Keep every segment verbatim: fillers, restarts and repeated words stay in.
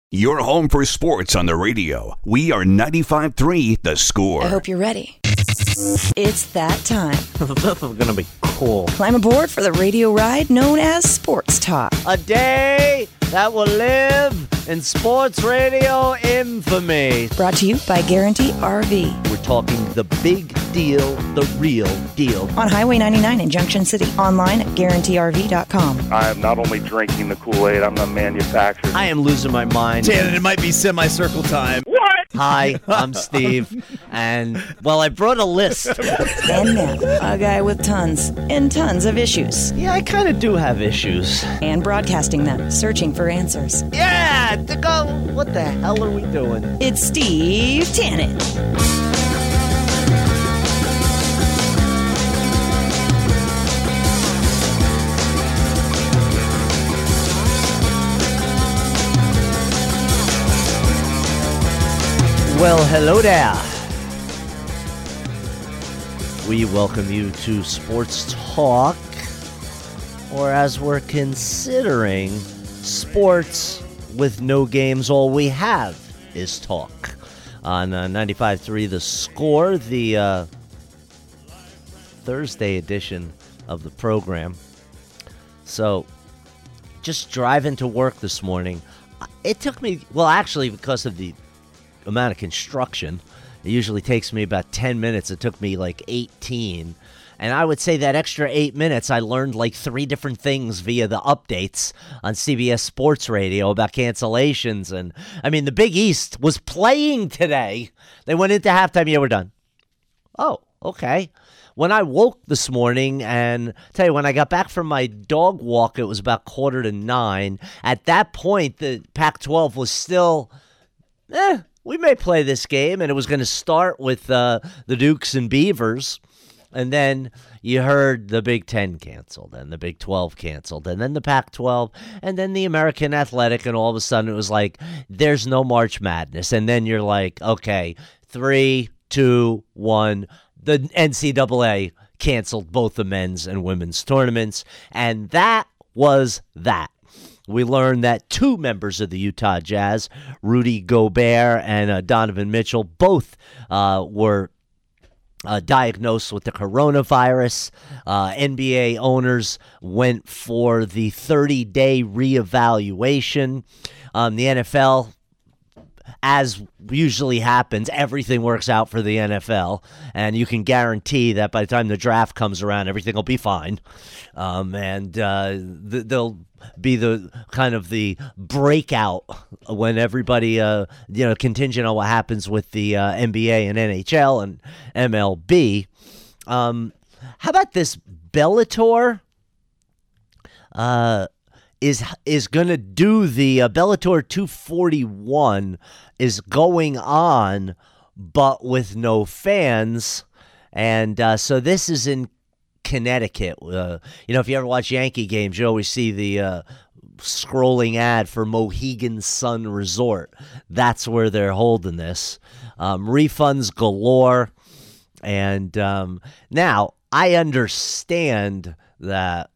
Your home for sports on the radio. We are ninety-five three The Score. I hope you're ready. It's that time. This is going to be cool. Climb aboard for the radio ride known as Sports Talk. A day that will live in sports radio infamy. Brought to you by Guarantee R V. We're talking the big deal, the real deal. On Highway ninety-nine in Junction City. Online at guarantee R V dot com. I am not only drinking the Kool-Aid, I'm the manufacturer. I am losing my mind. Dan, it might be semicircle time. What? Hi, I'm Steve. And, well, I brought a list. And now, a guy with tons and tons of issues. Yeah, I kind of do have issues. And broadcasting them, searching for answers. Yeah, to go. What the hell are we doing? It's Steve Tannen. Well, hello there. We welcome you to Sports Talk, or as we're considering, sports with no games. All we have is talk. On uh, ninety-five three The Score, the uh, Thursday edition of the program. So, just driving to work this morning, it took me, well, actually, because of the amount of construction, it usually takes me about ten minutes. It took me like eighteen, and I would say that extra eight minutes I learned like three different things via the updates on C B S Sports Radio about cancellations. And I mean, the Big East was playing today. They went into halftime. Yeah, we're done. Oh, okay. When I woke this morning, and tell you, when I got back from my dog walk, it was about quarter to nine. At that point, the Pac twelve was still eh, we may play this game, and it was going to start with uh, the Dukes and Beavers, and then you heard the Big Ten canceled, and the Big twelve canceled, and then the Pac twelve, and then the American Athletic, and all of a sudden it was like, there's no March Madness, and then you're like, okay, three, two, one, the N C double A canceled both the men's and women's tournaments, and that was that. We learned that two members of the Utah Jazz, Rudy Gobert and uh, Donovan Mitchell, both uh, were uh, diagnosed with the coronavirus. Uh, N B A owners went for the thirty-day reevaluation. Um, the N F L, as usually happens, everything works out for the N F L, and you can guarantee that by the time the draft comes around, everything will be fine. Um, and uh, th- they'll be the kind of the breakout when everybody, uh, you know, contingent on what happens with the uh, N B A and N H L and M L B. Um, how about this? Bellator uh, is is going to do the uh, Bellator two forty-one is going on, but with no fans. And uh, so this is in Connecticut. Uh, you know, if you ever watch Yankee games, you always see the uh, scrolling ad for Mohegan Sun Resort. That's where they're holding this. Um, refunds galore. And um, now, I understand that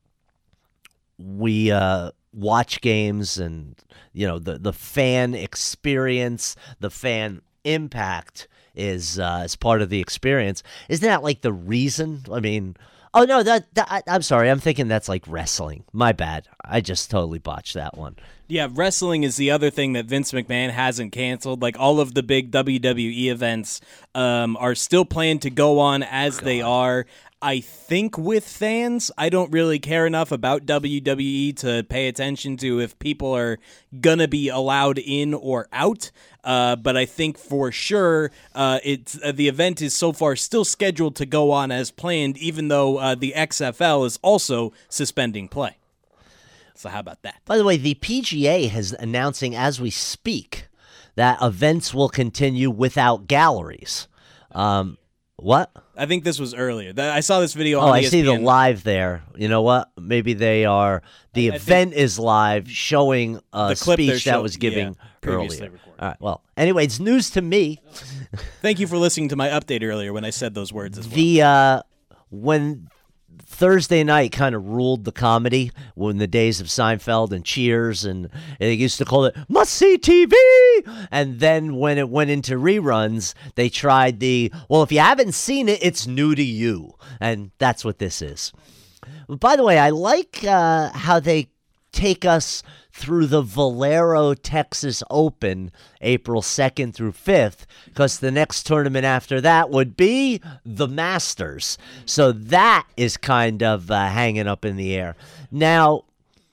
we uh, watch games and, you know, the, the fan experience, the fan impact is uh, is part of the experience. Isn't that like the reason? I mean, oh no, that, that I, I'm sorry. I'm thinking that's like wrestling. My bad. I just totally botched that one. Yeah, wrestling is the other thing that Vince McMahon hasn't canceled. Like all of the big W W E events um, are still planned to go on as God. They are. I think with fans, I don't really care enough about W W E to pay attention to if people are going to be allowed in or out. Uh, but I think for sure uh, it's uh, the event is so far still scheduled to go on as planned, even though uh, the X F L is also suspending play. So how about that? By the way, the P G A is announcing as we speak that events will continue without galleries. Um, what? I think this was earlier. I saw this video oh, on I E S P N. see the live there. You know what? Maybe they are. The I, I event is live showing a the clip speech show, that was giving yeah, earlier. Recorded. All right. Well, anyway, it's news to me. Thank you for listening to my update earlier when I said those words as well. The uh, when Thursday night kind of ruled the comedy when the days of Seinfeld and Cheers, and they used to call it must-see T V. And then when it went into reruns, they tried the, well, if you haven't seen it, it's new to you. And that's what this is. By the way, I like uh, how they take us through the Valero Texas Open, April second through fifth, because the next tournament after that would be the Masters. So that is kind of uh, hanging up in the air. Now,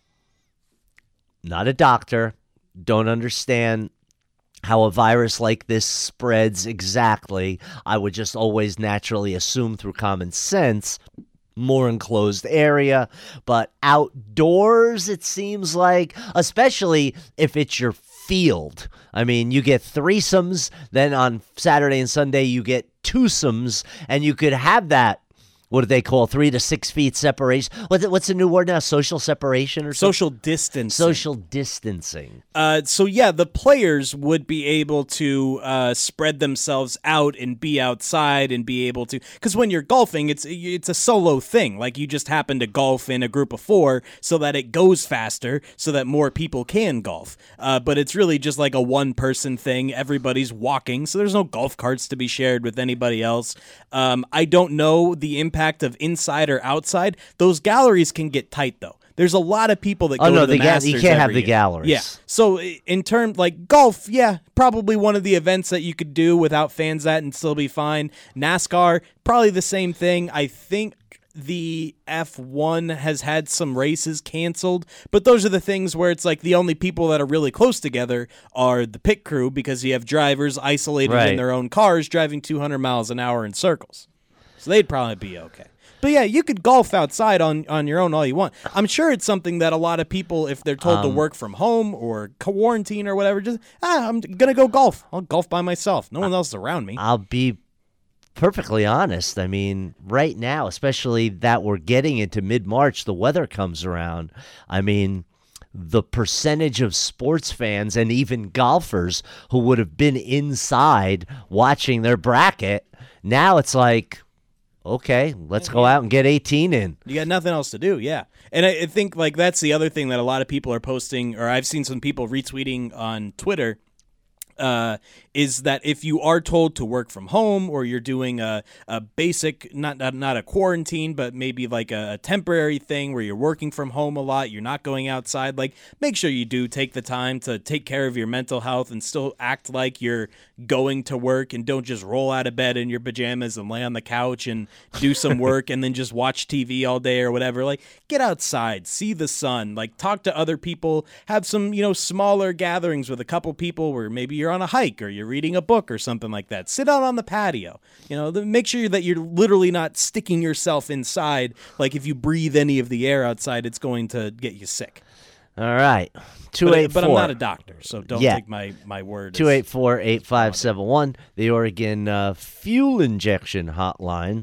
not a doctor, don't understand how a virus like this spreads exactly. I would just always naturally assume through common sense, more enclosed area, but outdoors, it seems like, especially if it's your field. I mean, you get threesomes, then on Saturday and Sunday you get twosomes, and you could have that, what do they call, three to six feet separation? What's what's the new word now? Social separation or something? Social distancing. Social distancing. Uh, so, yeah, the players would be able to uh, spread themselves out and be outside and be able to, because when you're golfing, it's it's a solo thing. Like, you just happen to golf in a group of four so that it goes faster so that more people can golf. Uh, but it's really just like a one-person thing. Everybody's walking, so there's no golf carts to be shared with anybody else. Um, I don't know the impact of inside or outside. Those galleries can get tight, though. There's a lot of people that go oh, no, to the, the ga- Masters you can't have every the year. galleries. Yeah. So in terms like golf, yeah, probably one of the events that you could do without fans at and still be fine. NASCAR, probably the same thing. I think the F one has had some races canceled, but those are the things where it's like the only people that are really close together are the pit crew, because you have drivers isolated Right. in their own cars driving two hundred miles an hour in circles. So they'd probably be okay. But yeah, you could golf outside on, on your own all you want. I'm sure it's something that a lot of people, if they're told Um, to work from home or quarantine or whatever, just, ah, I'm going to go golf. I'll golf by myself. No one else is around me. I'll be perfectly honest. I mean, right now, especially that we're getting into mid-March, the weather comes around. I mean, the percentage of sports fans and even golfers who would have been inside watching their bracket, now it's like, okay, let's go out and get eighteen in. You got nothing else to do, yeah. And I, I think like that's the other thing that a lot of people are posting, or I've seen some people retweeting on Twitter, uh, is that if you are told to work from home, or you're doing a, a basic, not, not not a quarantine, but maybe like a, a temporary thing where you're working from home a lot, you're not going outside, like make sure you do take the time to take care of your mental health and still act like you're going to work, and don't just roll out of bed in your pajamas and lay on the couch and do some work and then just watch T V all day or whatever. Like, get outside, see the sun, like talk to other people, have some, you know, smaller gatherings with a couple people where maybe you're on a hike or you're reading a book or something like that. Sit out on the patio. You know, the, make sure that you're literally not sticking yourself inside. Like, if you breathe any of the air outside, it's going to get you sick. All right. two But, eight four. but I'm not a doctor, so don't Yeah. take my, my word. two as- eight four, eight five seven one, the Oregon uh, Fuel Injection Hotline.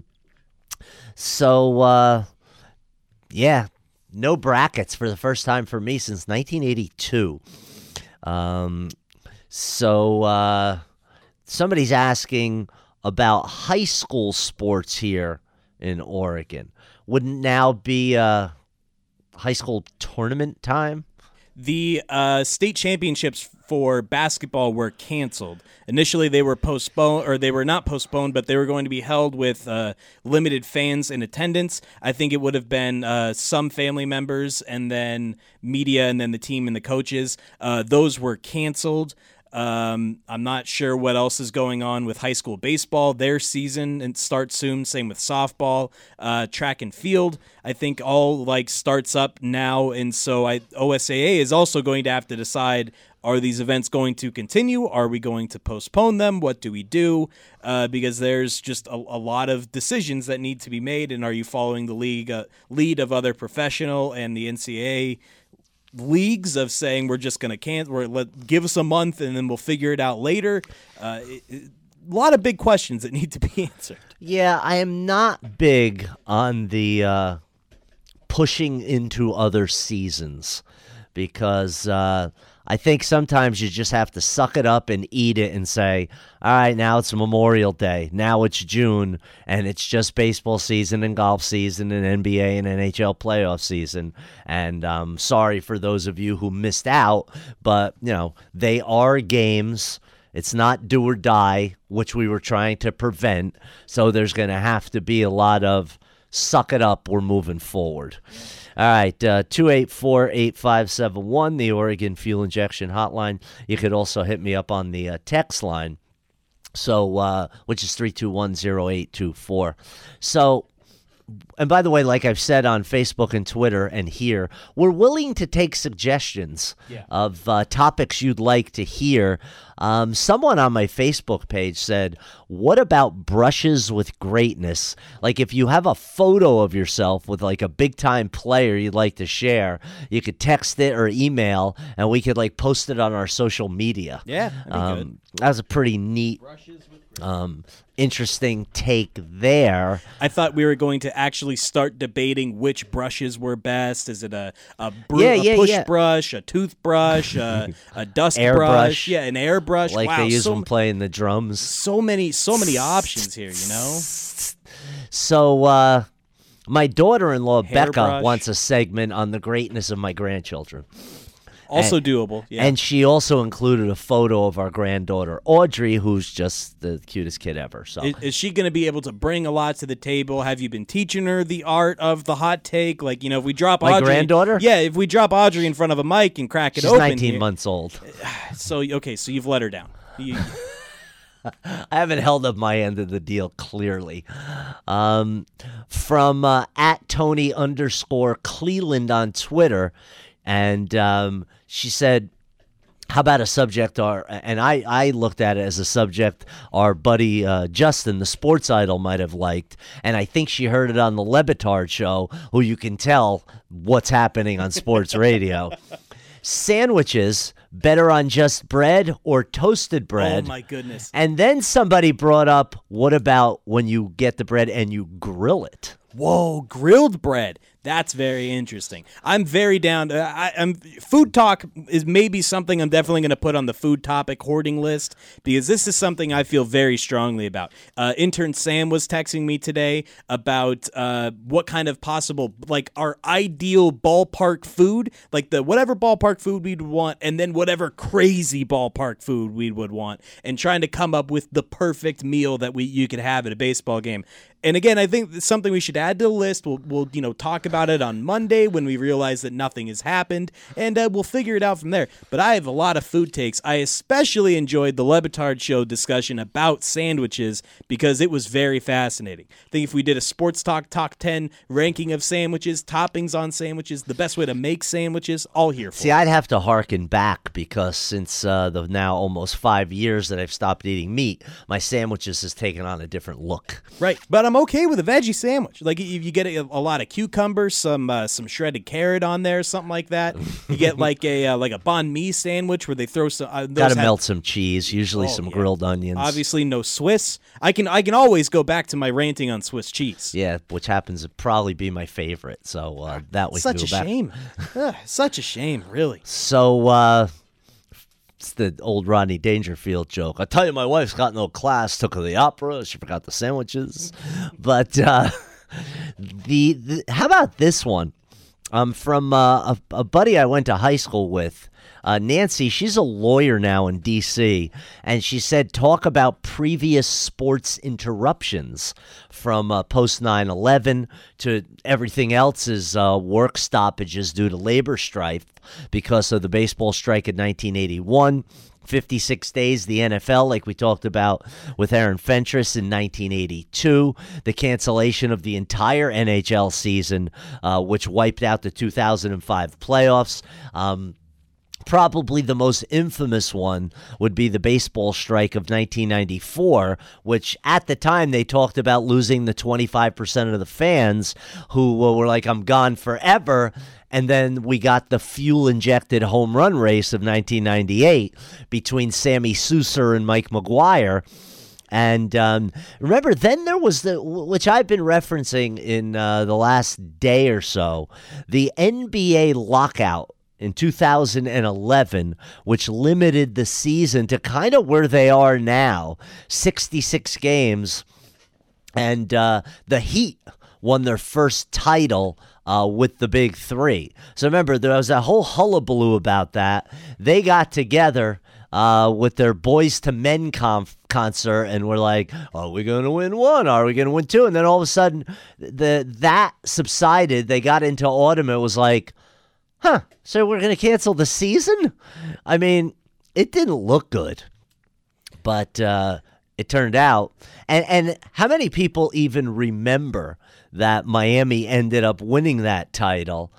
So, uh, yeah, no brackets for the first time for me since nineteen eighty-two. Um, so, uh, somebody's asking about high school sports here in Oregon. Wouldn't now be uh, high school tournament time? The uh, state championships for basketball were canceled. Initially, they were postponed, or they were not postponed, but they were going to be held with uh, limited fans in attendance. I think it would have been uh, some family members, and then media, and then the team and the coaches. Uh, those were canceled. Um, I'm not sure what else is going on with high school baseball. Their season and starts soon. Same with softball, uh, track and field. I think all like starts up now, and so I O S A A is also going to have to decide: are these events going to continue? Are we going to postpone them? What do we do? Uh, because there's just a, a lot of decisions that need to be made. And are you following the league uh, lead of other professional and the N C double A leagues of saying we're just going to cancel, or let give us a month and then we'll figure it out later? Uh, it, it, a lot of big questions that need to be answered. Yeah, I am not big on the uh, pushing into other seasons because uh, I think sometimes you just have to suck it up and eat it and say, all right, now it's Memorial Day. Now it's June, and it's just baseball season and golf season and N B A and N H L playoff season. And um, sorry for those of you who missed out, but, you know, they are games. It's not do or die, which we were trying to prevent. So there's going to have to be a lot of suck it up. We're moving forward. All right, uh, two eight four, eight five seven one, the Oregon Fuel Injection Hotline. You could also hit me up on the uh, text line, so uh, which is three two one, zero eight two four. So, and by the way, like I've said on Facebook and Twitter and here, we're willing to take suggestions yeah. of uh, topics you'd like to hear. Um, someone on my Facebook page said, what about brushes with greatness? Like if you have a photo of yourself with like a big time player you'd like to share, you could text it or email and we could like post it on our social media. Yeah, that'd be um, good. That was a pretty neat, um, interesting take there. I thought we were going to actually start debating which brushes were best. Is it a a, br- yeah, a yeah, push yeah. brush, a toothbrush, a, a dust Airbrush. brush? Yeah, an airbrush. Like wow, they use so, when playing the drums. so many, so many options here. You know. So, uh, my daughter-in-law, Becca, Hairbrush. wants a segment on the greatness of my grandchildren. Also and, doable. Yeah. And she also included a photo of our granddaughter, Audrey, who's just the cutest kid ever. So, Is, is she going to be able to bring a lot to the table? Have you been teaching her the art of the hot take? Like, you know, if we drop My Audrey, granddaughter? Yeah, if we drop Audrey in front of a mic and crack it she's open, nineteen here- months old. So okay, so you've let her down. You- I haven't held up my end of the deal clearly. Um, from uh, at Tony underscore Cleland on Twitter, and um, she said, how about a subject, our, and I, I looked at it as a subject our buddy uh, Justin, the sports idol, might have liked, and I think she heard it on the Le Batard show, who you can tell what's happening on sports radio. Sandwiches, better on just bread or toasted bread? Oh, my goodness. And then somebody brought up, what about when you get the bread and you grill it? Whoa, grilled bread. That's very interesting. I'm very down. To, I, I'm food talk is maybe something I'm definitely going to put on the food topic hoarding list because this is something I feel very strongly about. Uh, intern Sam was texting me today about uh, what kind of possible, like our ideal ballpark food, like the whatever ballpark food we'd want, and then whatever crazy ballpark food we would want, and trying to come up with the perfect meal that we you could have at a baseball game. And again, I think it's something we should add to the list. We'll, we'll you know, talk about it on Monday when we realize that nothing has happened, and uh, we'll figure it out from there. But I have a lot of food takes. I especially enjoyed the Le Batard show discussion about sandwiches because it was very fascinating. I think if we did a Sports Talk Top ten ranking of sandwiches, toppings on sandwiches, the best way to make sandwiches, all here for See, it. I'd have to hearken back because since uh, the now almost five years that I've stopped eating meat, my sandwiches has taken on a different look. Right, but I'm okay with a veggie sandwich. Like if you get a, a lot of cucumbers, some uh, some shredded carrot on there, something like that. You get like a uh, like a banh mi sandwich where they throw some. Uh, Got to have, melt some cheese, usually Oh, some yeah. grilled onions. Obviously, no Swiss. I can I can always go back to my ranting on Swiss cheese. Yeah, which happens to probably be my favorite. So uh, that we Such can a go back. shame. Ugh, such a shame, really. So uh, it's the old Rodney Dangerfield joke. I tell you, my wife's got no class. Took her to the opera. She forgot the sandwiches. But uh, the, the how about this one? Um, from uh, a, a buddy I went to high school with. Uh, Nancy, she's a lawyer now in D C, and she said talk about previous sports interruptions from uh, post nine eleven to everything else is uh, work stoppages due to labor strife because of the baseball strike in nineteen eighty-one. fifty-six days, the N F L, like we talked about with Aaron Fentress in nineteen eighty-two, the cancellation of the entire N H L season, uh, which wiped out the two thousand five playoffs. Um, Probably the most infamous one would be the baseball strike of nineteen ninety-four, which at the time they talked about losing the twenty-five percent of the fans who were like, I'm gone forever. And then we got the fuel-injected home run race of nineteen ninety-eight between Sammy Sosa and Mike McGuire. And um, remember, then there was the, which I've been referencing in uh, the last day or so, the N B A lockout in two thousand eleven, which limited the season to kind of where they are now, sixty-six games. And uh, the Heat won their first title uh, with the Big Three. So remember, there was a whole hullabaloo about that. They got together uh, with their Boys to Men conf- concert and were like, are we going to win one? Are we going to win two? And then all of a sudden, the that subsided. They got into autumn. It was like, huh, so we're going to cancel the season? I mean, it didn't look good. But uh, it turned out. And, and how many people even remember that Miami ended up winning that title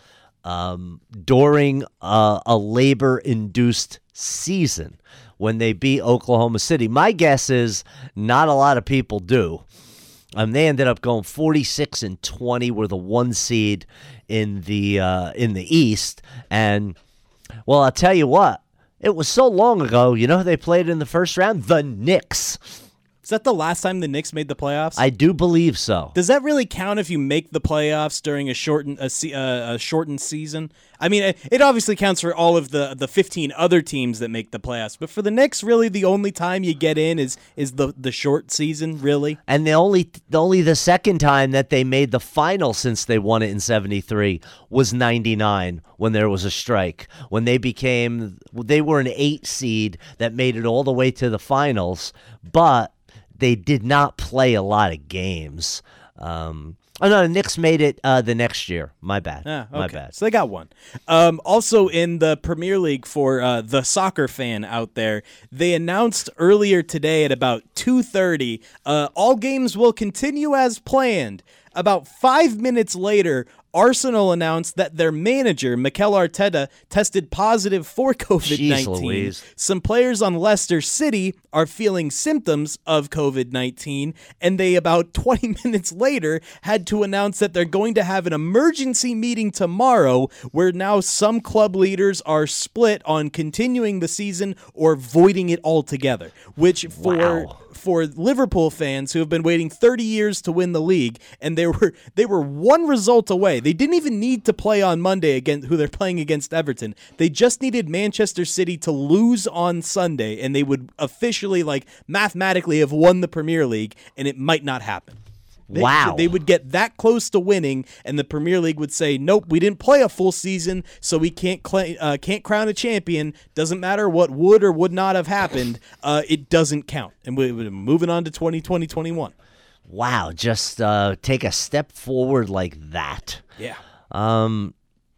um, during a, a labor-induced season when they beat Oklahoma City? My guess is not a lot of people do. Um, they ended up going forty-six and twenty, were the one seed in the uh, in the East. And, well, I'll tell you what, it was so long ago. You know who they played in the first round? The Knicks. Is that the last time the Knicks made the playoffs? I do believe so. Does that really count if you make the playoffs during a shortened a, se- uh, a shortened season? I mean, it, it obviously counts for all of the, the fifteen other teams that make the playoffs, but for the Knicks, really, the only time you get in is is the, the short season, really. And the only the only the second time that they made the final since they won it in seventy-three was ninety-nine when there was a strike. When they became they were an eight seed that made it all the way to the finals, but they did not play a lot of games. Um, oh, no, the Knicks made it uh, the next year. My bad. Ah, okay. My bad. So they got one. Um, also in the Premier League, for uh, the soccer fan out there, they announced earlier today at about two thirty, uh, all games will continue as planned. About five minutes later, Arsenal announced that their manager, Mikel Arteta, tested positive for covid nineteen. Some players on Leicester City are feeling symptoms of covid nineteen, and they, about twenty minutes later, had to announce that they're going to have an emergency meeting tomorrow where now some club leaders are split on continuing the season or voiding it altogether, which for... Wow. For Liverpool fans who have been waiting thirty years to win the league, and they were they were one result away. They didn't even need to play on Monday against who they're playing against Everton. They just needed Manchester City to lose on Sunday, and they would officially, like, mathematically have won the Premier League, and it might not happen. They, wow. They would get that close to winning, and the Premier League would say, nope, we didn't play a full season, so we can't cl- uh, can't crown a champion. Doesn't matter what would or would not have happened. Uh, it doesn't count. And we're moving on to twenty twenty, twenty-one. Wow, just uh, take a step forward like that. Yeah. Um,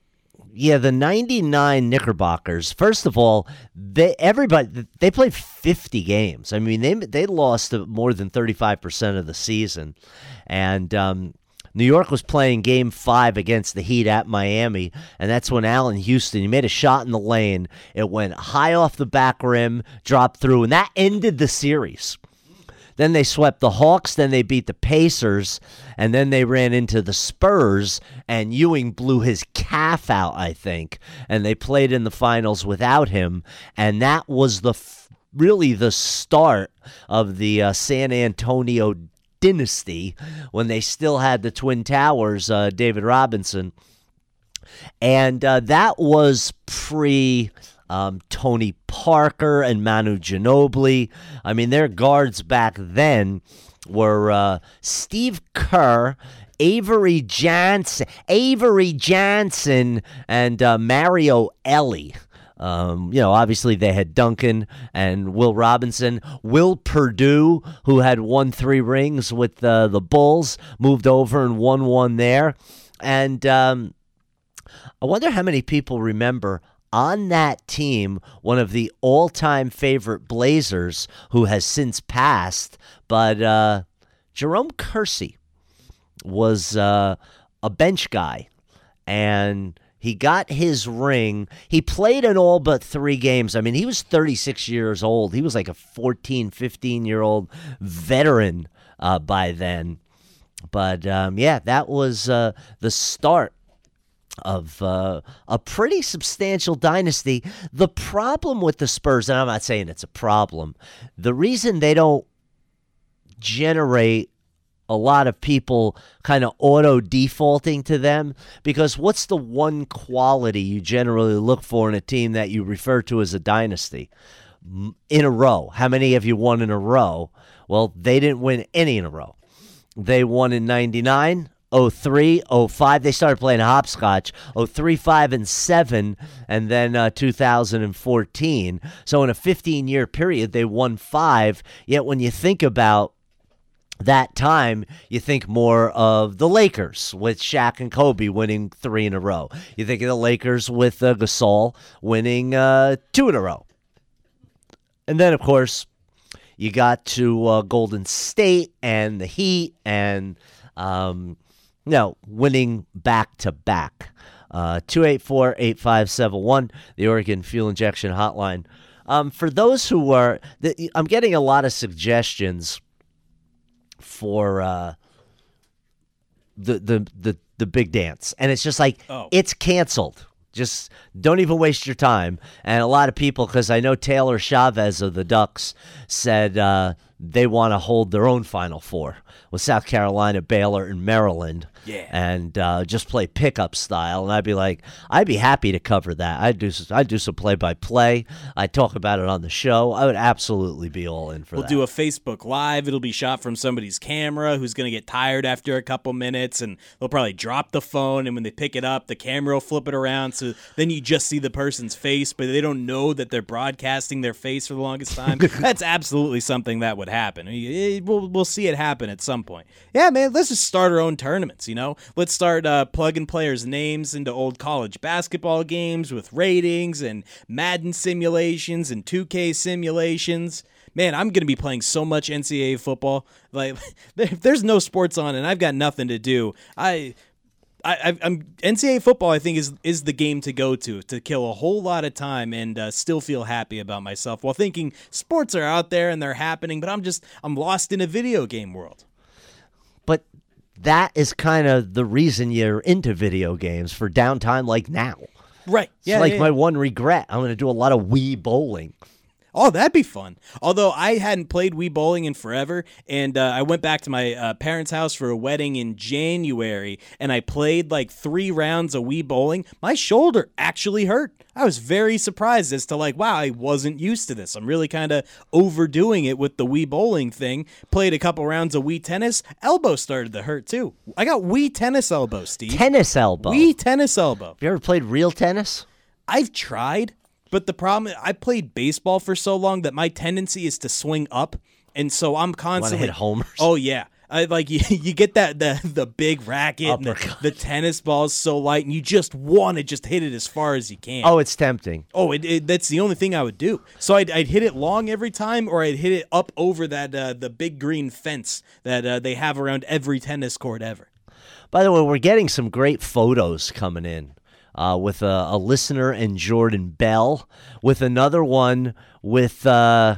yeah, the ninety-nine Knickerbockers, first of all, they everybody they played fifty games. I mean, they they lost more than thirty-five percent of the season. And um, New York was playing game five against the Heat at Miami, and that's when Allen Houston, he made a shot in the lane. It went high off the back rim, dropped through, and that ended the series. Then they swept the Hawks, then they beat the Pacers, and then they ran into the Spurs, and Ewing blew his calf out, I think, and they played in the finals without him, and that was the f- really the start of the uh, San Antonio dynasty when they still had the Twin Towers, uh, David Robinson, and uh, that was pre- Um, Tony Parker and Manu Ginobili. I mean, their guards back then were uh, Steve Kerr, Avery Johnson, Avery Johnson, and uh, Mario Elie. Um, you know, obviously they had Duncan and Will Robinson. Will Perdue, who had won three rings with uh, the Bulls, moved over and won one there. And um, I wonder how many people remember on that team, one of the all-time favorite Blazers, who has since passed, but uh, Jerome Kersey was uh, a bench guy, and he got his ring. He played in all but three games. I mean, he was thirty-six years old. He was like a fourteen, fifteen-year-old veteran uh, by then. But, um, yeah, that was uh, the start of uh, a pretty substantial dynasty. The problem with the Spurs, and I'm not saying it's a problem, the reason they don't generate a lot of people kind of auto defaulting to them, because what's the one quality you generally look for in a team that you refer to as a dynasty? In a row. How many have you won in a row? Well, they didn't win any in a row. They won in ninety-nine, oh three, oh five. They started playing hopscotch. oh three, five, and seven, and then uh, two thousand fourteen. So in a fifteen-year period, they won five. Yet when you think about that time, you think more of the Lakers with Shaq and Kobe winning three in a row. You think of the Lakers with uh, Gasol winning uh, two in a row. And then, of course, you got to uh, Golden State and the Heat and, um, you know, winning back-to-back. Uh, two eight four, eight five seven one, the Oregon Fuel Injection Hotline. Um, for those who are, the, I'm getting a lot of suggestions for uh, the, the the the big dance, and it's just like oh. It's canceled. Just don't even waste your time. And a lot of people, because I know Taylor Chavez of the Ducks said uh, they want to hold their own Final Four with South Carolina, Baylor, and Maryland. Yeah. And uh, just play pickup style. And I'd be like, I'd be happy to cover that. I'd do, I'd do some play-by-play. I'd talk about it on the show. I would absolutely be all in for we'll that. We'll do a Facebook Live. It'll be shot from somebody's camera who's going to get tired after a couple minutes, and they'll probably drop the phone, and when they pick it up, the camera will flip it around, so then you just see the person's face, but they don't know that they're broadcasting their face for the longest time. That's absolutely something that would happen. We'll, we'll see it happen at some point. Yeah, man, let's just start our own tournaments, you know? Let's start uh, plugging players' names into old college basketball games with ratings and Madden simulations and two K simulations. Man, I'm going to be playing so much N C double A football. Like, if there's no sports on and I've got nothing to do, I... I, I'm N C double A football, I think, is is the game to go to to kill a whole lot of time and uh, still feel happy about myself while thinking sports are out there and they're happening, but I'm just I'm lost in a video game world. But that is kind of the reason you're into video games, for downtime like now. Right. It's yeah, like yeah, my yeah. one regret. I'm going to do a lot of Wii bowling. Oh, that'd be fun. Although I hadn't played Wii bowling in forever, and uh, I went back to my uh, parents' house for a wedding in January, and I played like three rounds of Wii bowling. My shoulder actually hurt. I was very surprised as to like, wow, I wasn't used to this. I'm really kind of overdoing it with the Wii bowling thing. Played a couple rounds of Wii tennis. Elbow started to hurt too. I got Wii tennis elbow, Steve. Tennis elbow? Wii tennis elbow. Have you ever played real tennis? I've tried. But the problem, I played baseball for so long that my tendency is to swing up, and so I'm constantly hit homers. Oh yeah, I like you. You get that the the big racket, and the, the tennis ball is so light, and you just want to just hit it as far as you can. Oh, it's tempting. Oh, it, it, that's the only thing I would do. So I'd, I'd hit it long every time, or I'd hit it up over that uh, the big green fence that uh, they have around every tennis court ever. By the way, we're getting some great photos coming in. Uh, with a, a listener and Jordan Bell, with another one with uh,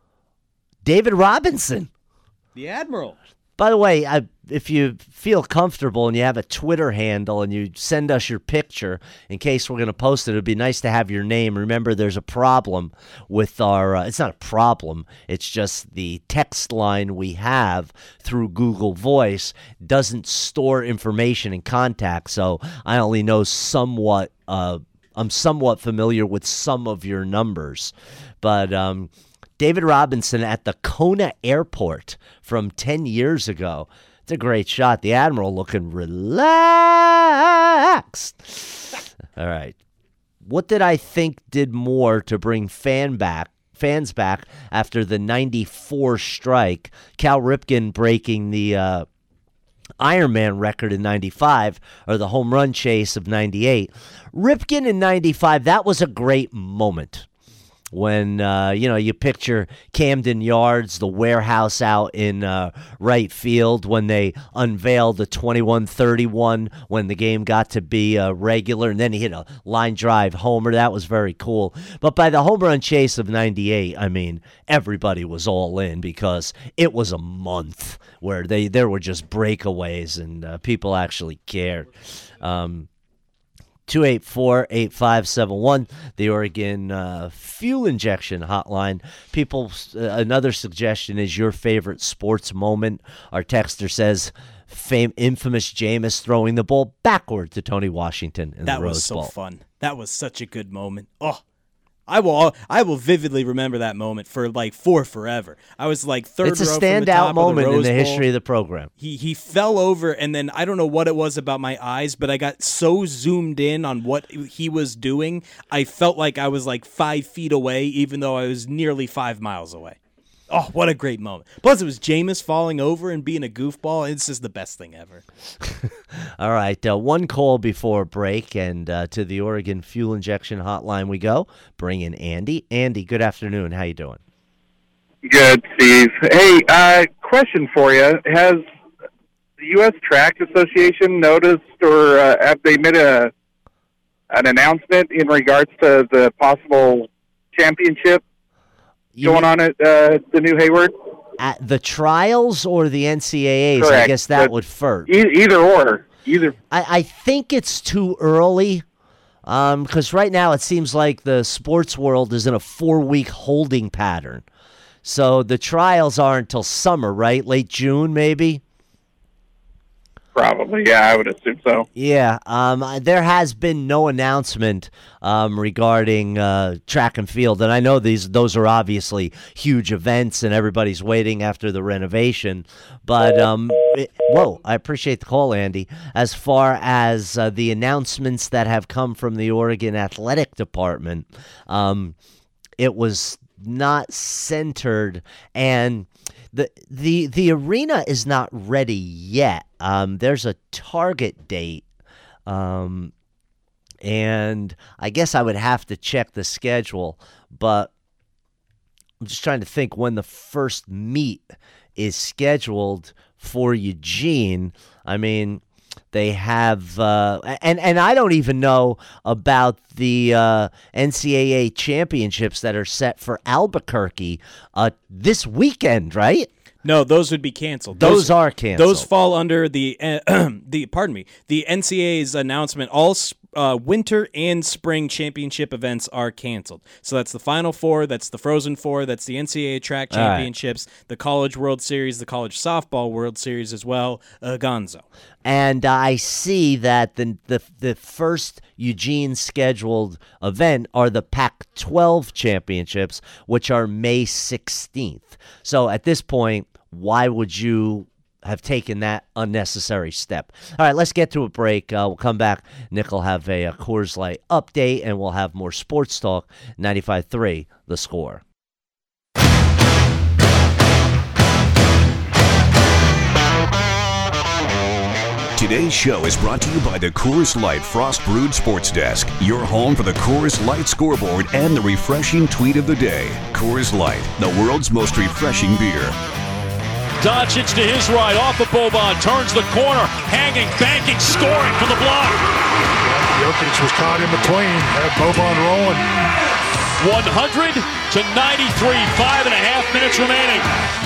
David Robinson. The Admiral. By the way, I, if you feel comfortable and you have a Twitter handle and you send us your picture in case we're going to post it, it would be nice to have your name. Remember, there's a problem with our, uh, it's not a problem, it's just the text line we have through Google Voice doesn't store information in contact, so I only know somewhat, uh, I'm somewhat familiar with some of your numbers. But, um, David Robinson at the Kona Airport from ten years ago. It's a great shot. The Admiral looking relaxed. All right. What did I think did more to bring fan back, fans back after the ninety-four strike? Cal Ripken breaking the uh, Ironman record in ninety-five, or the home run chase of ninety-eight. Ripken in ninety-five, that was a great moment. When, uh, you know, you picture Camden Yards, the warehouse out in uh, right field, when they unveiled the twenty-one thirty-one, when the game got to be uh, regular, and then he hit a line drive homer. That was very cool. But by the home run chase of ninety-eight, I mean, everybody was all in, because it was a month where they there were just breakaways and uh, people actually cared. Um two eight four, eight five seven one, the Oregon uh, fuel injection hotline. People, uh, another suggestion is your favorite sports moment. Our texter says, fame, infamous Jameis throwing the ball backward to Tony Washington in that the Rose was so Bowl. fun. That was such a good moment. Oh, I will I will vividly remember that moment for like for forever. I was like third It's a row from the standout top moment of the in Rose the Bowl. history of the program. He he fell over, and then I don't know what it was about my eyes, but I got so zoomed in on what he was doing, I felt like I was like five feet away, even though I was nearly five miles away. Oh, what a great moment. Plus, it was Jameis falling over and being a goofball. It's just the best thing ever. All right, uh, one call before break, and uh, to the Oregon Fuel Injection Hotline we go. Bring in Andy. Andy, good afternoon. How you doing? Good, Steve. Hey, uh, question for you. Has the U S Track Association noticed, or uh, have they made a an announcement in regards to the possible championship You going mean on at uh, the New Hayward? at the trials or the N C A As? I Correct. guess that But would first. E- either or. Either. I, I think it's too early because right now it seems like the sports world is in a four-week holding pattern. So the trials are until summer, right? Late June, maybe? Probably, yeah, I would assume so. Yeah, um, there has been no announcement um, regarding uh, track and field, and I know these those are obviously huge events, and everybody's waiting after the renovation. But um, it, whoa, I appreciate the call, Andy. As far as uh, the announcements that have come from the Oregon Athletic Department, um, it was not centered and. The, the the arena is not ready yet. Um, there's a target date, um, and I guess I would have to check the schedule, but I'm just trying to think when the first meet is scheduled for Eugene. I mean, they have, uh, and, and I don't even know about the uh, N C A A championships that are set for Albuquerque uh, this weekend, right? No, those would be canceled. Those, those are canceled. Those fall under the uh, the pardon me, the N C A A's announcement. All uh, winter and spring championship events are canceled. So that's the Final Four, that's the Frozen Four, that's the N C A A track championships, right. The College World Series, the College Softball World Series as well. Uh, Gonzo. And I see that the, the the first Eugene scheduled event are the Pac twelve championships, which are May sixteenth. So at this point, why would you have taken that unnecessary step? All right, let's get to a break. Uh, we'll come back. Nick will have a, a Coors Light update, and we'll have more sports talk. ninety-five three, The Score. Today's show is brought to you by the Coors Light Frost Brewed Sports Desk, your home for the Coors Light scoreboard and the refreshing tweet of the day. Coors Light, the world's most refreshing beer. Doncic to his right, off of Boban, turns the corner, hanging, banking, scoring for the block. Jokic was caught in between, had Boban rolling. one hundred to ninety-three, five and a half minutes remaining.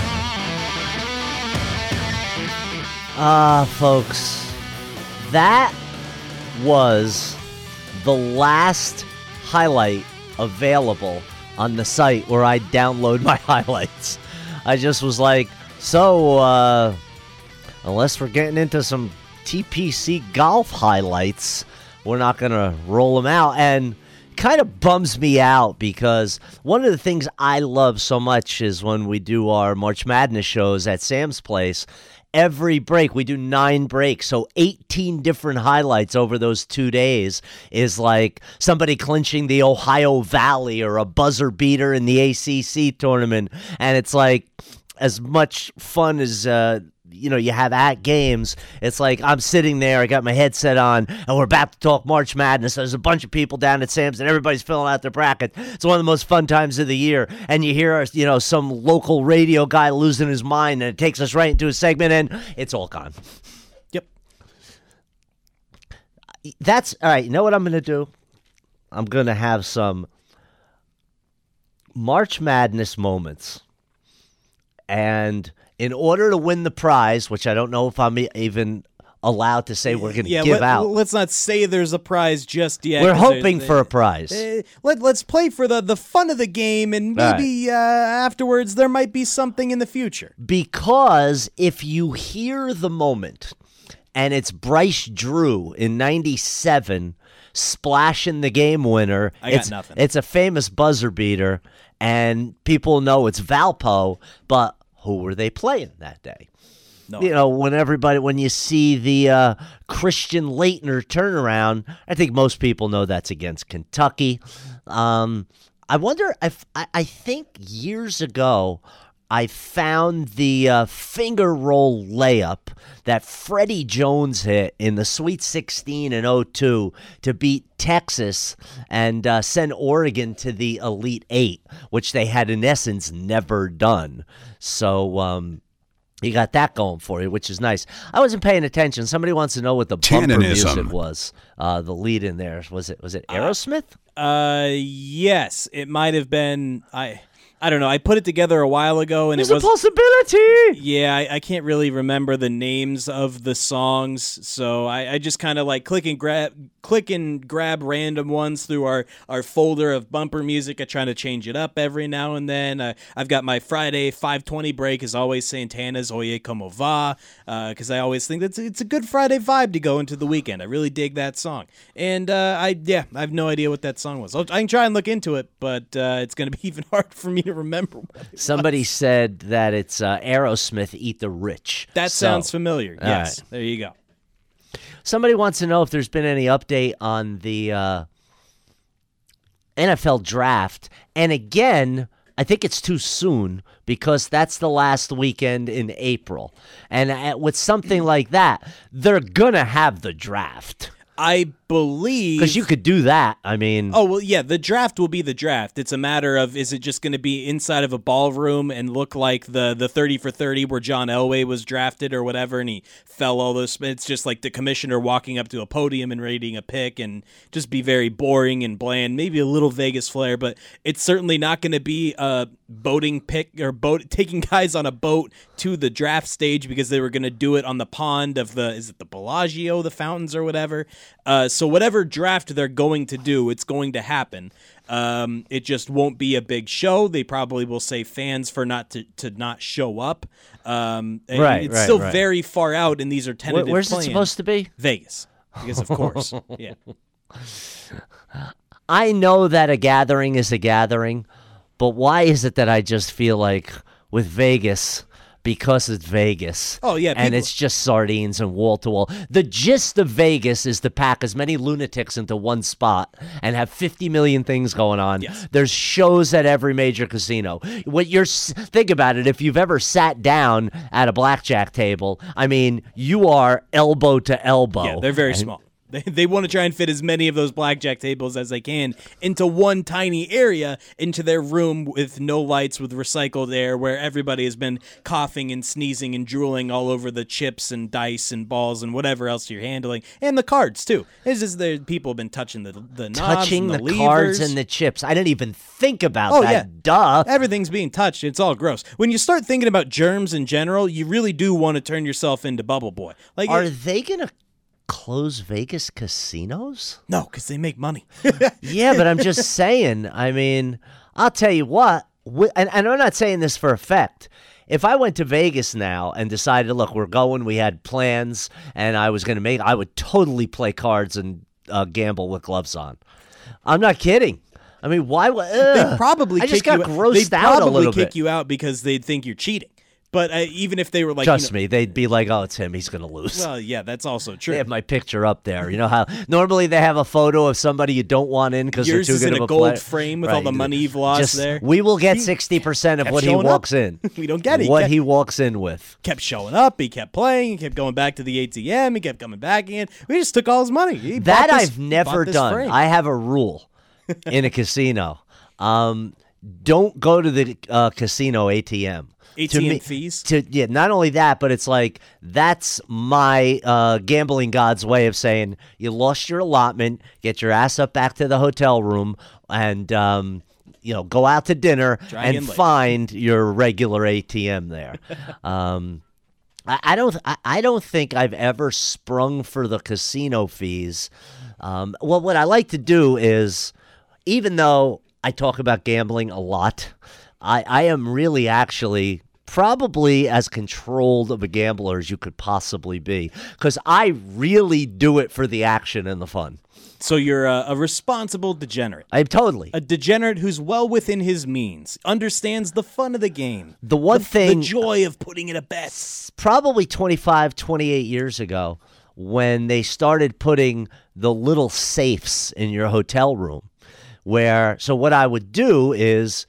Ah, uh, folks. That was the last highlight available on the site where I download my highlights. I just was like, so, uh, unless we're getting into some T P C golf highlights, we're not going to roll them out. And kind of bums me out because one of the things I love so much is when we do our March Madness shows at Sam's Place. Every break, we do nine breaks, so eighteen different highlights over those two days is like somebody clinching the Ohio Valley or a buzzer beater in the A C C tournament, and it's like as much fun as uh, you know you have at games. It's like I'm sitting there, I got my headset on, and we're about to talk March Madness. There's a bunch of people down at Sam's, and everybody's filling out their bracket. It's one of the most fun times of the year, and you hear you know some local radio guy losing his mind, and it takes us right into a segment, and it's all gone. Yep. That's all right. You know what I'm going to do? I'm going to have some March Madness moments. And in order to win the prize, which I don't know if I'm even allowed to say we're going to yeah, give let, out. Let's not say there's a prize just yet. We're 'cause hoping there's- for a prize. Uh, let, let's play for the, the fun of the game, and maybe uh, afterwards there might be something in the future. Because if you hear the moment, and it's Bryce Drew in ninety-seven splashing the game winner, I got it's, nothing. It's a famous buzzer beater, and people know it's Valpo, but who were they playing that day? No. You know, when everybody, when you see the uh, Christian Laettner turnaround, I think most people know that's against Kentucky. Um, I wonder if, I, I think years ago, I found the uh, finger roll layup that Freddie Jones hit in the Sweet sixteen in oh two to beat Texas and uh, send Oregon to the Elite Eight, which they had in essence never done. So, um, you got that going for you, which is nice. I wasn't paying attention. Somebody wants to know what the bumper Canonism. music was. Uh, the lead in there was it? Was it Aerosmith? Uh, yes, it might have been. I I don't know. I put it together a while ago, and There's it was a possibility. Yeah, I, I can't really remember the names of the songs, so I, I just kind of like click and grab, click and grab random ones through our, our folder of bumper music. I try to change it up every now and then. Uh, I've got my Friday five twenty break is always Santana's Oye Como Va, because uh, I always think that's it's a good Friday vibe to go into the weekend. I really dig that song, and uh, I yeah, I have no idea what that song was. I'll, I can try and look into it, but uh, it's going to be even hard for me to remember. What it Somebody was. said that it's uh, Aerosmith, Eat the Rich. That So, sounds familiar. all Yes, right. there you go. Somebody wants to know if there's been any update on the uh, N F L draft. And again, I think it's too soon because that's the last weekend in April. And uh, with something like that, they're going to have the draft. I believe Because you could do that. I mean, Oh, well, yeah, the draft will be the draft. It's a matter of, is it just going to be inside of a ballroom and look like the, the thirty for thirty where John Elway was drafted or whatever, and he fell all those. It's just like the commissioner walking up to a podium and rating a pick and just be very boring and bland, maybe a little Vegas flair, but it's certainly not going to be a boating pick or boat taking guys on a boat to the draft stage because they were going to do it on the pond of the, is it the Bellagio, the fountains or whatever? Uh, so whatever draft they're going to do, it's going to happen. Um, it just won't be a big show. They probably will say fans for not to, to not show up. Um, and Right, It's right, still right. very far out, and these are wh- tentative where's plans. it supposed to be? Vegas, because of course, yeah. I know that a gathering is a gathering, but why is it that I just feel like with Vegas, because it's Vegas, Oh, yeah, and people- it's just sardines and wall to wall. The gist of Vegas is to pack as many lunatics into one spot and have fifty million things going on. Yes. There's shows at every major casino. What you're s- think about it. If you've ever sat down at a blackjack table, I mean, you are elbow to elbow. Yeah, they're very And- small. They, they want to try and fit as many of those blackjack tables as they can into one tiny area, into their room with no lights, with recycled air, where everybody has been coughing and sneezing and drooling all over the chips and dice and balls and whatever else you're handling, and the cards too. It's just the people have been touching the the knobs touching and the, the, cards levers. and the chips. I didn't even think about Oh, that. yeah. Duh. Everything's being touched. It's all gross. When you start thinking about germs in general, you really do want to turn yourself into Bubble Boy. Like, Are it- they going to close Vegas casinos? no, because they make money. Yeah, but I'm just saying. I mean, I'll tell you what, we, and, and I'm not saying this for effect. If I went to Vegas now and decided, look, we're going, we had plans, and I was going to make, I would totally play cards and uh, gamble with gloves on. I'm not kidding. I mean, why would They probably I just kick got you, grossed they'd out a probably little kick bit. you out because they'd think you're cheating. But uh, even if they were like, Trust you know, me, they'd be like, oh, it's him. He's going to lose. well, yeah, that's also true. They have my picture up there. You know how normally they have a photo of somebody you don't want in because they're Yours too is good in of a a gold player. frame with all the money you've lost Just- there. We will get He sixty percent of kept what he showing up. walks in. We don't get it. He What kept- he walks in with. kept showing up. He kept playing. He kept going back to the A T M. He kept coming back in. We just took all his money. He That bought this- I've never bought this done. frame. I have a rule in a casino. Um, don't go to the uh, casino A T M. A To T M me- fees? To yeah, not only that, but it's like that's my uh, gambling god's way of saying you lost your allotment. Get your ass up back to the hotel room and um, you know go out to dinner Try again and later. find your regular A T M there. um, I, I don't. I, I don't think I've ever sprung for the casino fees. Um, well, what I like to do is, even though I talk about gambling a lot, I, I am really actually probably as controlled of a gambler as you could possibly be, because I really do it for the action and the fun. So you're a, a responsible degenerate. I'm totally. A degenerate who's well within his means, understands the fun of the game. The one the, thing... The joy of putting in a bet. Probably twenty-five, twenty-eight years ago, when they started putting the little safes in your hotel room, where, so what I would do is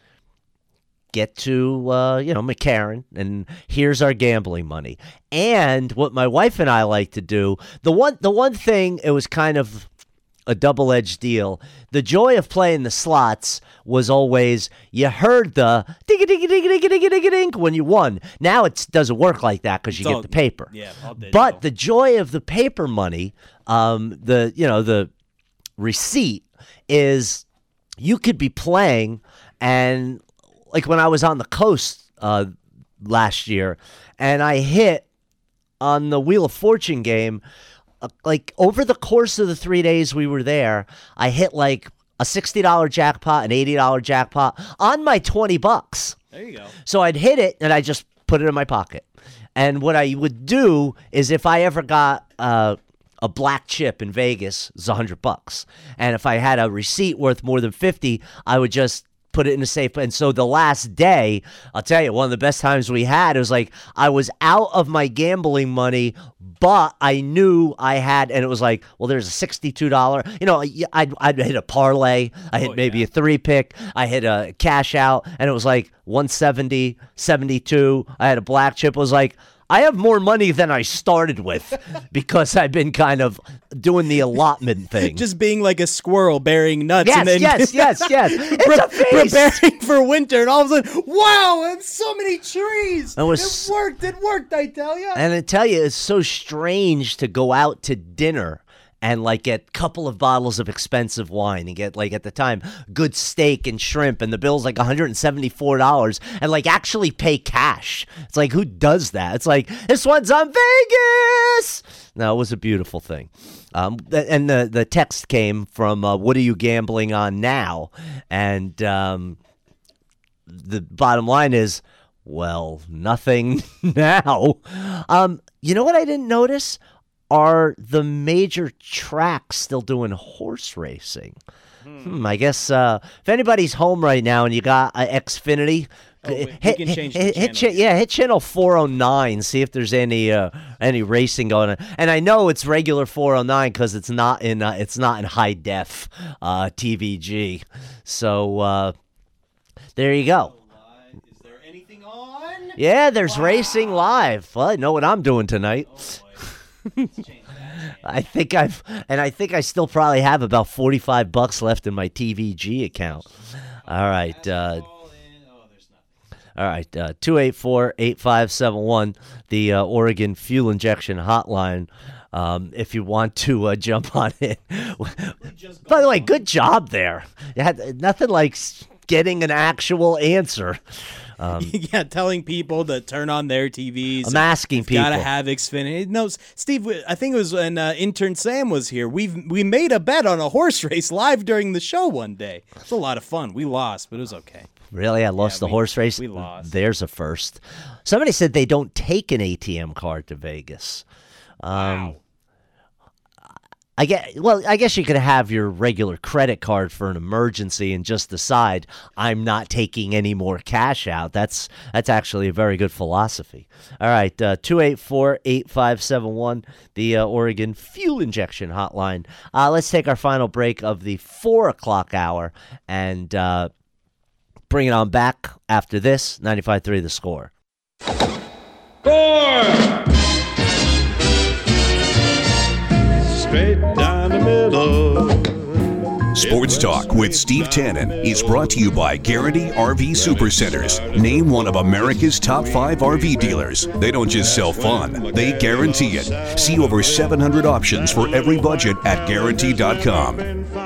get to, uh, you know, McCarran, and here's our gambling money. And what my wife and I like to do, the one, the one thing, it was kind of a double-edged deal. The joy of playing the slots was always you heard the ding ding ding ding ding ding ding when you won. Now it doesn't work like that because you It's get all- the paper. yeah, all digital. But the joy of the paper money, um, the you know the receipt is you could be playing, and like when I was on the coast uh, last year, and I hit on the Wheel of Fortune game. Uh, like over the course of the three days we were there, I hit like a sixty dollars jackpot, an eighty dollars jackpot on my twenty bucks. There you go. So I'd hit it and I just put it in my pocket. And what I would do is if I ever got uh, a black chip in Vegas, it's a hundred bucks. And if I had a receipt worth more than fifty, I would just put it in a safe. And so the last day, I'll tell you, one of the best times we had, it was like I was out of my gambling money, but I knew I had, and it was like, well, there's a sixty-two dollars, you know, I'd, I'd hit a parlay, I hit Oh, maybe yeah. a three pick, I hit a cash out, and it was like one seventy, seventy-two, I had a black chip, it was like, I have more money than I started with because I've been kind of doing the allotment thing. Just being like a squirrel bearing nuts. yes, and then yes, yes, yes. It's pre- a feast. preparing for winter, and all of a sudden, wow, and so many trees. It was- it worked. It worked, I tell you. And I tell you, it's so strange to go out to dinner and like get a couple of bottles of expensive wine and get like at the time good steak and shrimp, and the bill's like one hundred seventy-four dollars, and like actually pay cash. It's like, who does that? It's like, this one's on Vegas. No, it was a beautiful thing. Um, th- and the, the text came from, uh, what are you gambling on now? And um, the bottom line is, well, nothing now. Um, you know what I didn't notice? Are the major tracks still doing horse racing? Hmm, I guess uh, if anybody's home right now and you got uh, Xfinity, Oh, wait, hit, you can hit- change the hit- hit channel. cha- yeah, hit channel four oh nine. See if there's any uh, any racing going on. And I know it's regular four oh nine because it's not in uh, it's not in high def uh, T V G. So uh, there you go. Is there anything on? Yeah, there's racing live. Well, I know what I'm doing tonight. I think I've, and I think I still probably have about forty-five bucks left in my T V G account. All right. Uh, all right. Uh, two eight four, eight five seven one, the uh, Oregon Fuel Injection Hotline. Um, if you want to uh, jump on it. By the way, good job there. You had nothing like s- getting an actual answer. Um, yeah, telling people to turn on their T Vs. I'm asking people. Gotta have Xfinity. No, Steve, I think it was when uh, intern Sam was here. We we made a bet on a horse race live during the show one day. It was a lot of fun. We lost, but it was okay. Really? I lost Yeah, the we- horse race? we lost. There's a first. Somebody said they don't take an A T M card to Vegas. Um, Wow. I get, well, I guess you could have your regular credit card for an emergency and just decide I'm not taking any more cash out. That's that's actually a very good philosophy. All right, uh, two eight four, eight five seven one, the uh, Oregon Fuel Injection Hotline. Uh, let's take our final break of the four o'clock hour and uh, bring it on back after this. ninety-five three The Score. Straight down the middle. Sports Talk with Steve Tannen is brought to you by Guarantee R V Supercenters. Name one of America's top five R V dealers. They don't just sell fun, they guarantee it. See over seven hundred options for every budget at guarantee dot com. Been found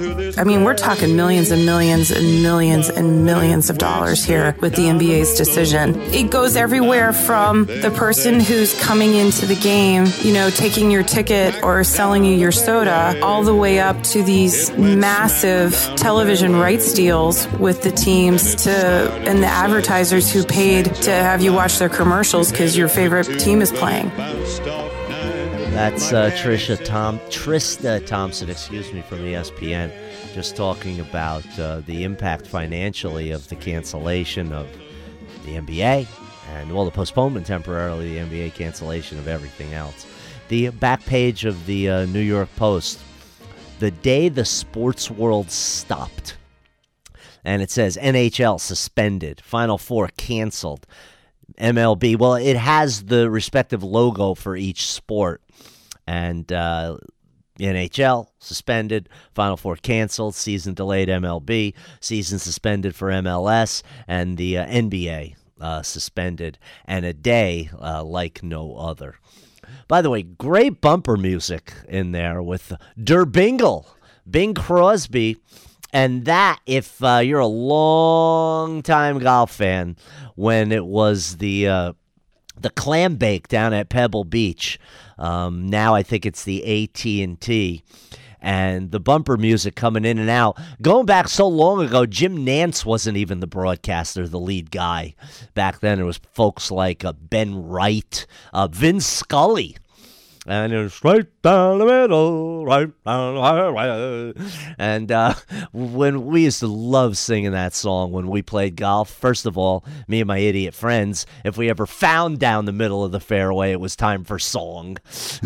I mean, we're talking millions and millions and millions and millions of dollars here with the N B A's decision. It goes everywhere from the person who's coming into the game, you know, taking your ticket or selling you your soda, all the way up to these massive television rights deals with the teams to and the advertisers who paid to have you watch their commercials because your favorite team is playing. That's uh, Trisha Tom Trista Thompson, excuse me, from E S P N, just talking about uh, the impact financially of the cancellation of the N B A and, well, the postponement temporarily, the N B A cancellation of everything else. The back page of the uh, New York Post, the day the sports world stopped. And it says N H L suspended, Final Four canceled, M L B, well, it has the respective logo for each sport. And uh, N H L suspended, Final Four canceled, season delayed M L B, season suspended for M L S, and the uh, N B A uh, suspended, and a day uh, like no other. By the way, great bumper music in there with Der Bingle, Bing Crosby. And that, if uh, you're a long-time golf fan, when it was the uh, the clam bake down at Pebble Beach, um, now I think it's the A T and T, and the bumper music coming in and out. Going back so long ago, Jim Nantz wasn't even the broadcaster, the lead guy. Back then, it was folks like uh, Ben Wright, uh, Vin Scully. And it's right down the middle, right down the middle. And uh, when we used to love singing that song when we played golf, first of all, me and my idiot friends, if we ever found down the middle of the fairway, it was time for song.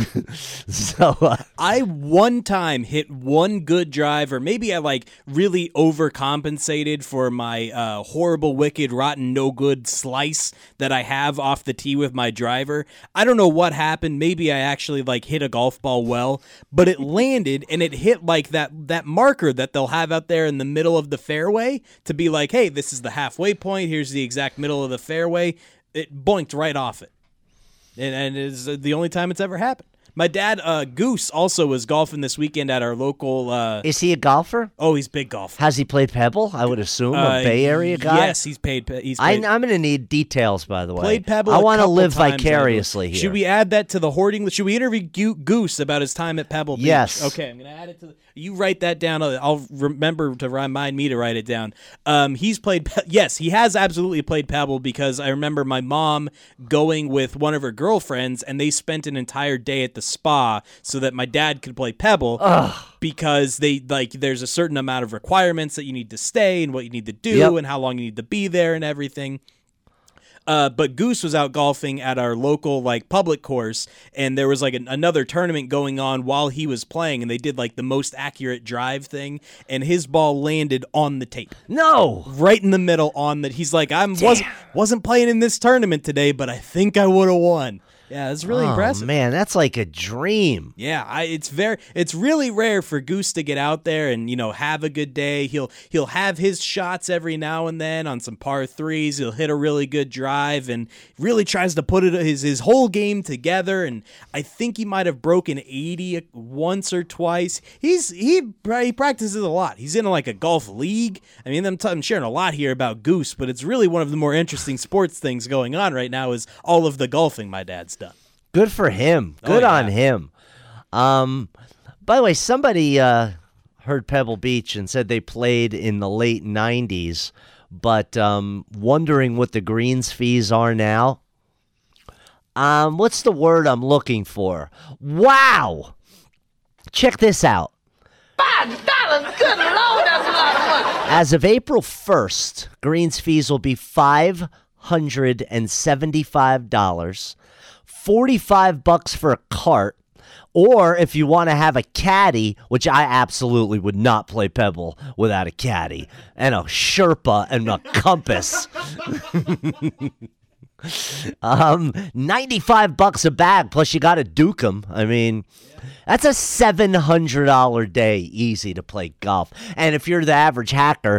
so uh, I one time hit one good drive, or maybe I like really overcompensated for my uh, horrible, wicked, rotten, no good slice that I have off the tee with my driver. I don't know what happened. Maybe I actually like hit a golf ball well, but it landed and it hit like that that marker that they'll have out there in the middle of the fairway to be like, hey, this is the halfway point, here's the exact middle of the fairway. It boinked right off it, and, and it's the only time it's ever happened. My dad, uh, Goose, also was golfing this weekend at our local... Uh, Is he a golfer? Oh, he's big golfer. Has he played Pebble? I would assume uh, a Bay Area guy? Yes, he's paid. He's I, paid. I'm going to need details, by the way. Played Pebble I a want to couple live times, vicariously here. Should we add that to the hoarding list? Should we interview Go- Goose about his time at Pebble Beach? Yes. Okay, I'm going to add it to the... You write that down. I'll, I'll remember to remind me to write it down. Um, he's played... Pe- yes, he has absolutely played Pebble, because I remember my mom going with one of her girlfriends, and they spent an entire day at the spa so that my dad could play Pebble. Ugh. Because they like there's a certain amount of requirements that you need to stay and what you need to do Yep. and how long you need to be there and everything. Uh, but Goose was out golfing at our local like public course, and there was like an, another tournament going on while he was playing, and they did like the most accurate drive thing, and his ball landed on the tape. No, right in the middle on that. He's like, I wasn't wasn't playing in this tournament today, but I think I would have won. Yeah, it's really oh, impressive. Man, that's like a dream. Yeah, I, it's very, it's really rare for Goose to get out there and, you know, have a good day. He'll he'll have his shots every now and then on some par threes. He'll hit a really good drive and really tries to put it his his whole game together. And I think he might have broken eighty once or twice. He's he he practices a lot. He's in like a golf league. I mean, I'm, t- I'm sharing a lot here about Goose, but it's really one of the more interesting sports things going on right now is all of the golfing my dad's done. Good for him. Good oh, yeah. on him. Um, by the way, somebody uh, heard Pebble Beach and said they played in the late nineties, but um, wondering what the greens fees are now. Um, what's the word I'm looking for? Wow! Check this out. Five dollars, good Lord, that's a lot of money. As of April first, greens fees will be five hundred seventy-five dollars. forty-five bucks for a cart, or if you want to have a caddy, which I absolutely would not play Pebble without a caddy, and a Sherpa and a compass. um, ninety-five bucks a bag, plus you got to duke 'em. I mean, that's a seven hundred dollars day easy to play golf. And if you're the average hacker,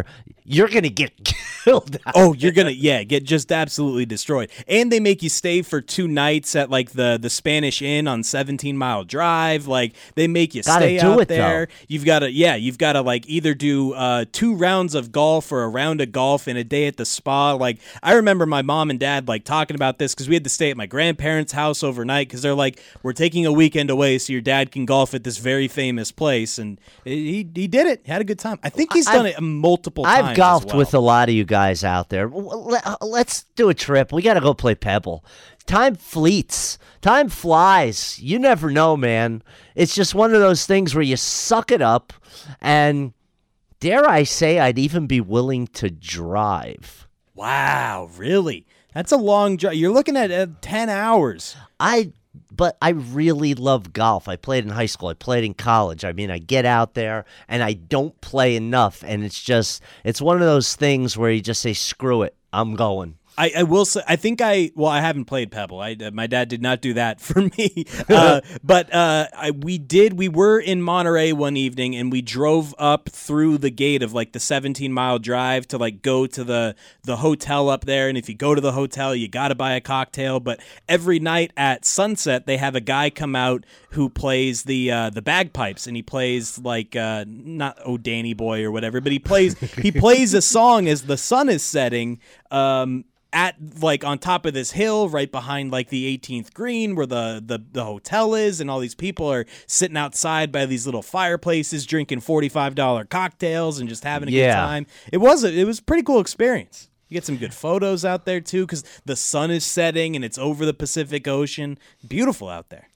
you're going to get killed. Oh, you're going to, yeah, get just absolutely destroyed. And they make you stay for two nights at like the, the Spanish Inn on seventeen Mile Drive. Like they make you gotta stay do out it, there. Though. You've got to, yeah, you've got to like either do uh, two rounds of golf or a round of golf in a day at the spa. Like I remember my mom and dad like talking about this because we had to stay at my grandparents' house overnight because they're like, we're taking a weekend away so your dad can golf at this very famous place. And he he did it. Had a good time. I think he's done I've, it multiple times. I've golfed as well. with a lot of you guys out there. Let's do a trip. We got to go play Pebble. Time fleets. Time flies. You never know, man. It's just one of those things where you suck it up, and dare I say, I'd even be willing to drive. Wow, really? That's a long drive. You're looking at uh, ten hours. I, but I really love golf. I played in high school. I played in college. I mean, I get out there, and I don't play enough, and it's just, it's one of those things where you just say, screw it, I'm going. I, I will say, I think I, well, I haven't played Pebble. I, uh, my dad did not do that for me. Uh, but uh, I, we did, we were in Monterey one evening and we drove up through the gate of like the seventeen mile drive to like go to the, the hotel up there. And if you go to the hotel, you got to buy a cocktail. But every night at sunset, they have a guy come out who plays the uh, the bagpipes, and he plays like, uh, not Oh Danny Boy or whatever, but he plays, he plays a song as the sun is setting, um, at like on top of this hill right behind like the eighteenth green where the, the, the hotel is, and all these people are sitting outside by these little fireplaces drinking forty-five dollar cocktails and just having a yeah. good time. It was a, it was a pretty cool experience. You get some good photos out there too because the sun is setting and it's over the Pacific Ocean. Beautiful out there.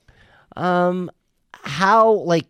Um, how, like,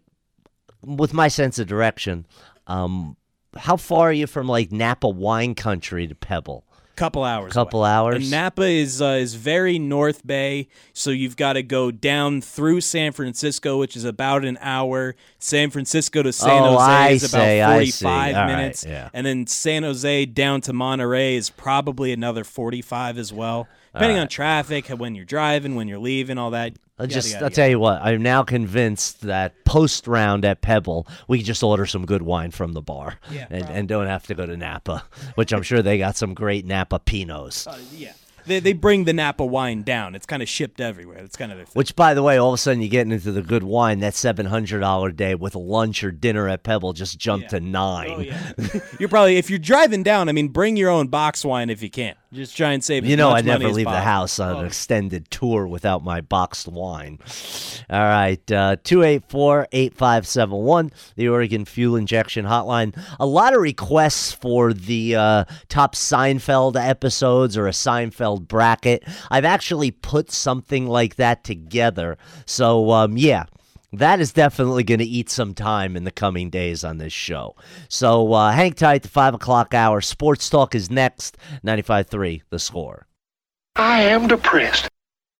with my sense of direction, um, how far are you from like Napa wine country to Pebble? Couple hours. Couple away. hours. And Napa is uh, is very North Bay, so you've got to go down through San Francisco, which is about an hour. San Francisco to San oh, Jose I is say, about forty-five All minutes, right, yeah. and then San Jose down to Monterey is probably another forty-five as well, depending right. on traffic, when you're driving, when you're leaving, all that. I'll Yada, just, yada, I'll yada. tell you what, I'm now convinced that post round at Pebble, we can just order some good wine from the bar Yeah, and, and don't have to go to Napa, which I'm sure they got some great Napa Pinots. Uh, yeah. They they bring the Napa wine down. It's kind of shipped everywhere. It's kind of their thing. Which, by the way, all of a sudden you're getting into the good wine. That seven hundred dollars day with lunch or dinner at Pebble just jumped Yeah. to nine. Oh, yeah. You're probably, if you're driving down, I mean, bring your own box wine if you can. Just try and save as You know, much I never money as leave the possible. house on Oh. an extended tour without my boxed wine. All right, uh, two eight four, eight five seven one, the Oregon Fuel Injection Hotline. A lot of requests for the uh, top Seinfeld episodes or a Seinfeld bracket. I've actually put something like that together. So, um, yeah. That is definitely going to eat some time in the coming days on this show. So uh, hang tight, the five o'clock hour. Sports Talk is next. ninety-five point three, The Score. I am depressed.